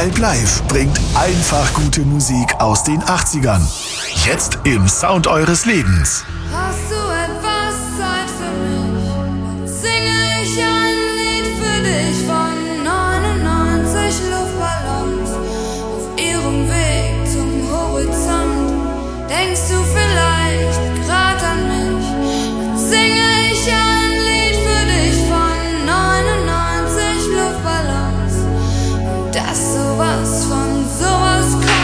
Alp Live bringt einfach gute Musik aus den 80ern. Jetzt im Sound eures Lebens. Hast du etwas Zeit für mich? Singe ich ein Lied für dich von 99 Luftballons auf ihrem Weg zum Horizont. Denkst du vielleicht grad an mich? Dann singe ich ein Lied für dich von 99 Luftballons und dass sowas von sowas kommt.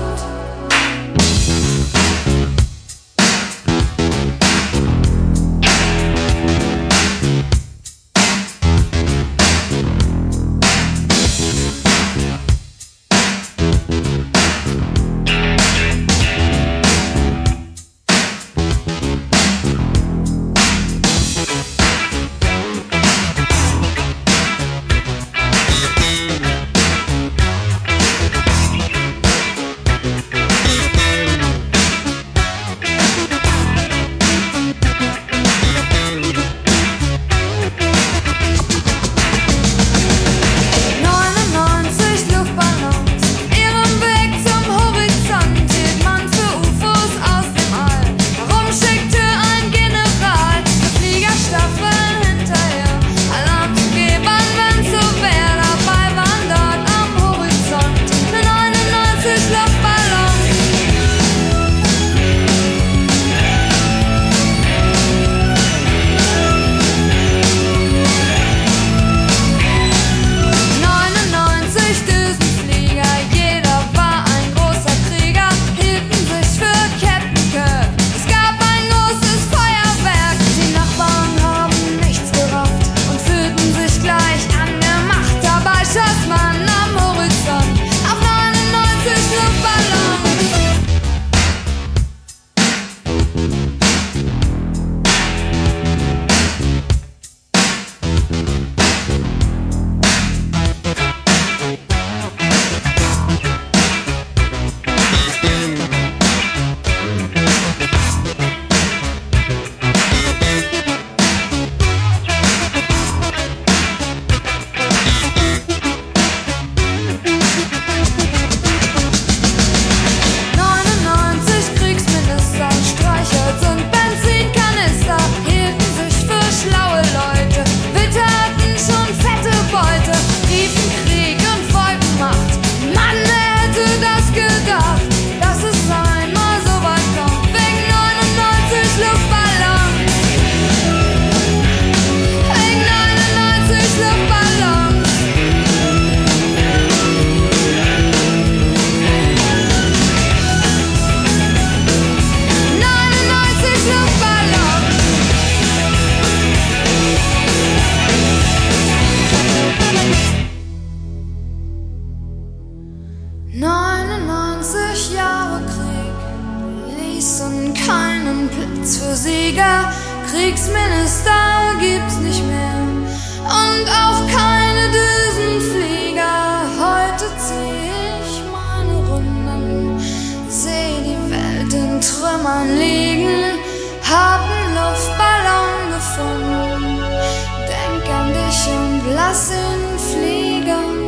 Kriegsminister gibt's nicht mehr und auch keine Düsenflieger. Heute zieh ich meine Runden, seh die Welt in Trümmern liegen, hab 'n Luftballon gefunden, denk an dich und lass ihn fliegen.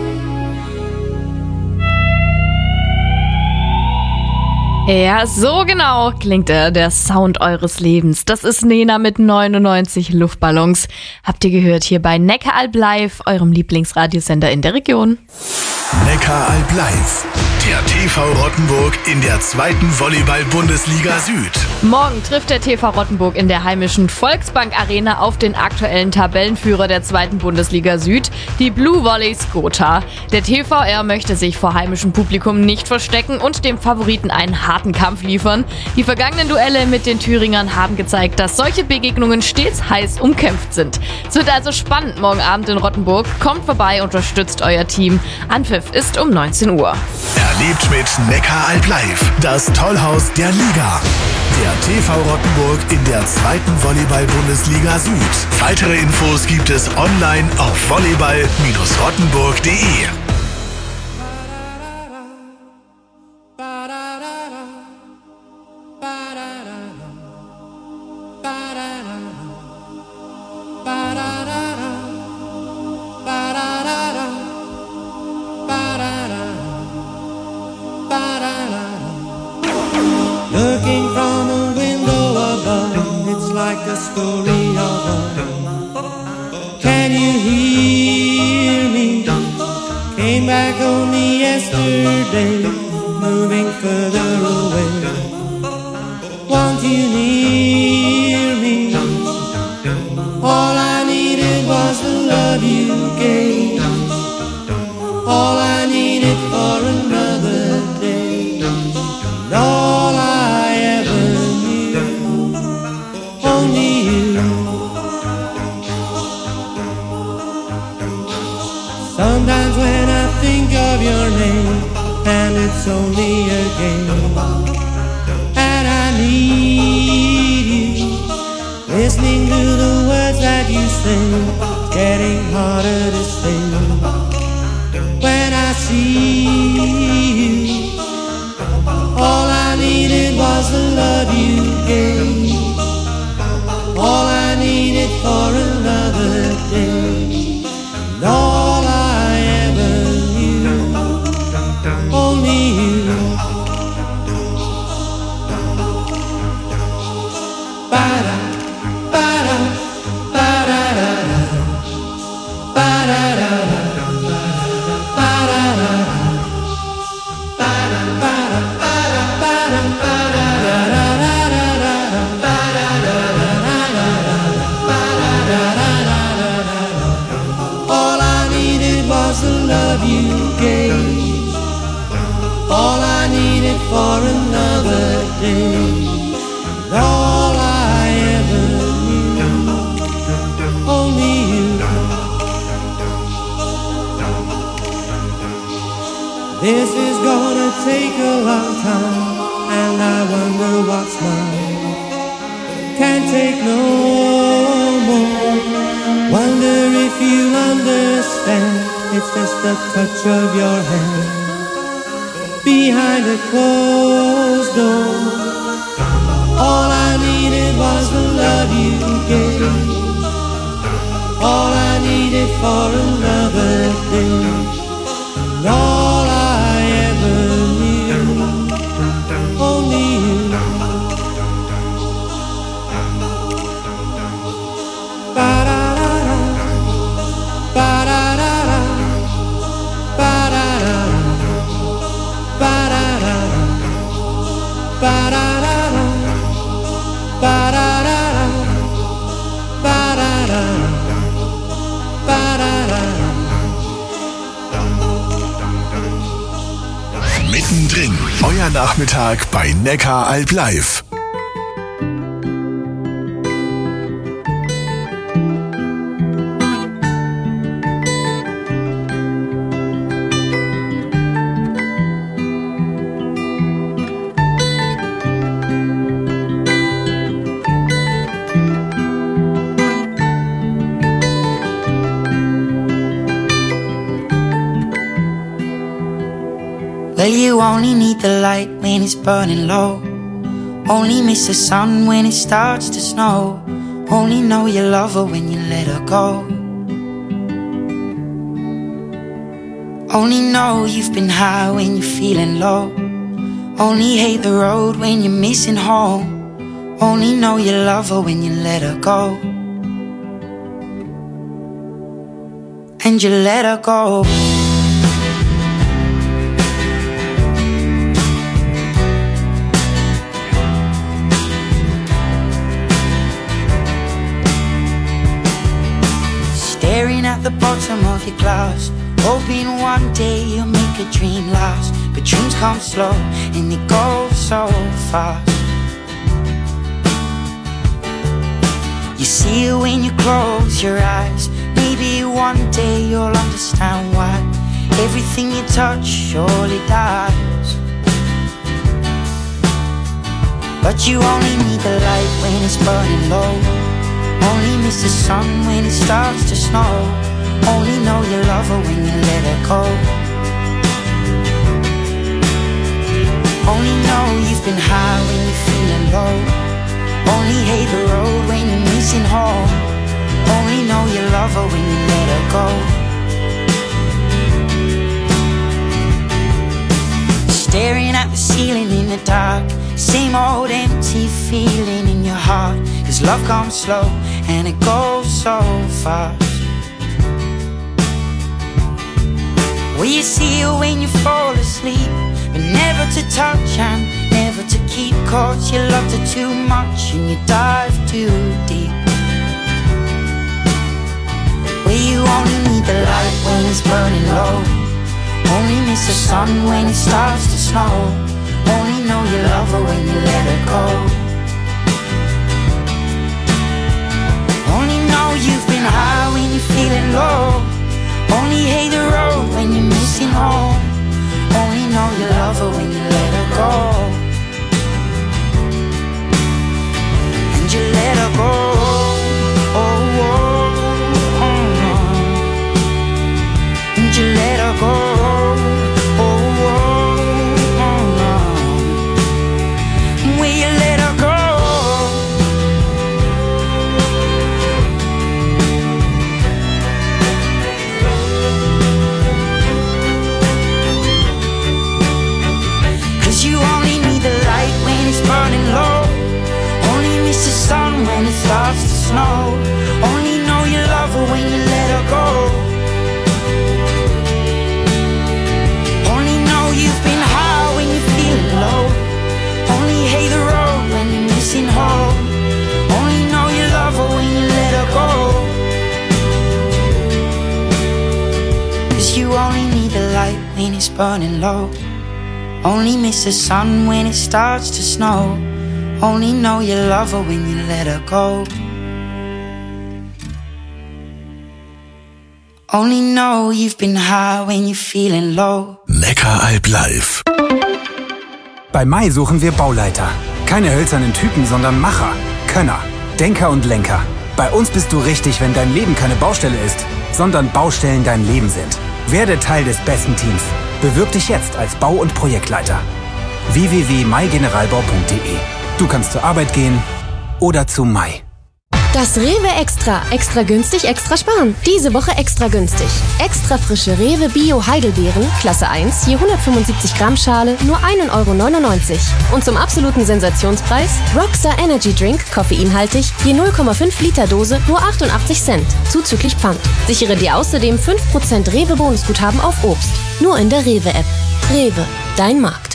Ja, so genau klingt der Sound eures Lebens. Das ist Nena mit 99 Luftballons. Habt ihr gehört hier bei Neckaralb Live, eurem Lieblingsradiosender in der Region. Neckaralb Live, der TV Rottenburg in der 2. Volleyball-Bundesliga Süd. Morgen trifft der TV Rottenburg in der heimischen Volksbank Arena auf den aktuellen Tabellenführer der 2. Bundesliga Süd, die Blue Volleys Gotha. Der TVR möchte sich vor heimischem Publikum nicht verstecken und dem Favoriten einen harten Kampf liefern. Die vergangenen Duelle mit den Thüringern haben gezeigt, dass solche Begegnungen stets heiß umkämpft sind. Es wird also spannend morgen Abend in Rottenburg. Kommt vorbei, unterstützt euer Team. Anpfiff ist um 19 Uhr. Erlebt mit Neckaralb Live das Tollhaus der Liga. Der TV Rottenburg in der 2. Volleyball-Bundesliga Süd. Weitere Infos gibt es online auf volleyball-rottenburg.de. Ba-da-da-da. the story of love. Can you hear me? Came back only yesterday, moving further away. Want you near me? All I needed was the love you gave. All I needed for another day. And all I ever knew, only you. Sometimes when I think of your name, and it's only a game, and I need you, listening to the words that you sing, getting harder to say. When I see you, all I needed was the love you gave. All I needed for another day. And all I ever knew, only you. Ba-da, ba-da, ba-da-da-da, ba-da-da-da. You gave all I needed for another day, and all I ever knew, only you. This is gonna take a long time, and I wonder what's mine. Can't take no more. Wonder if you understand. It's just the touch of your hand behind a closed door. All I needed was the love you gave. All I needed for another day. And all I ever knew, only you. Ba-da-da-da, ba-da-da-da. Mittendrin, euer Nachmittag bei Neckaralb live. Well, you only need the light when it's burning low. Only miss the sun when it starts to snow. Only know you love her when you let her go. Only know you've been high when you're feeling low. Only hate the road when you're missing home. Only know you love her when you let her go. And you let her go. Staring at the bottom of your glass, hoping one day you'll make a dream last. But dreams come slow and they go so fast. You see it when you close your eyes. Maybe one day you'll understand why everything you touch surely dies. But you only need the light when it's burning low. Only miss the sun when it starts to snow. Only know you love her when you let her go. Only know you've been high when you're feeling low. Only hate the road when you're missing home. Only know you love her when you let her go. Staring at the ceiling in the dark, same old empty feeling in your heart. 'cause love comes slow and it goes so fast. Will you see her when you fall asleep, but never to touch and never to keep, 'cause you loved her too much and you dive too deep. Will you only need the light when it's burning low, only miss the sun when it starts to snow, only know you love her when you let her go, only know you've been high when you're feeling low, only hate the road when you're missing home, only know you love her when you let her go, and you let her go. Oh, oh, oh, oh. And you let her go. Oh, oh, oh, oh. Will you let her go? 'Cause you only need the light when it's burning low, only miss the sun when it starts to snow, only know you love her when you let her go, only know you've been high when you're feeling low, only hate the road when you're missing home, only know you love her when you let her go, 'cause you only need the light when it's burning low, only miss the sun when it starts to snow, only know you love her when you let her go, only know you've been high when you're feeling low. Neckaralb live. Bei Mai suchen wir Bauleiter. Keine hölzernen Typen, sondern Macher, Könner, Denker und Lenker. Bei uns bist du richtig, wenn dein Leben keine Baustelle ist, sondern Baustellen dein Leben sind. Werde Teil des besten Teams. Bewirb dich jetzt als Bau- und Projektleiter. www.maigeneralbau.de. Du kannst zur Arbeit gehen oder zu Mai. Das Rewe Extra. Extra günstig, extra sparen. Diese Woche extra günstig. Extra frische Rewe Bio Heidelbeeren, Klasse 1, je 175 Gramm Schale, nur 1,99 €. Und zum absoluten Sensationspreis Rockstar Energy Drink, koffeinhaltig, je 0,5 Liter Dose, nur 88 Cent, zuzüglich Pfand. Sichere dir außerdem 5% Rewe Bonusguthaben auf Obst. Nur in der Rewe App. Rewe, dein Markt.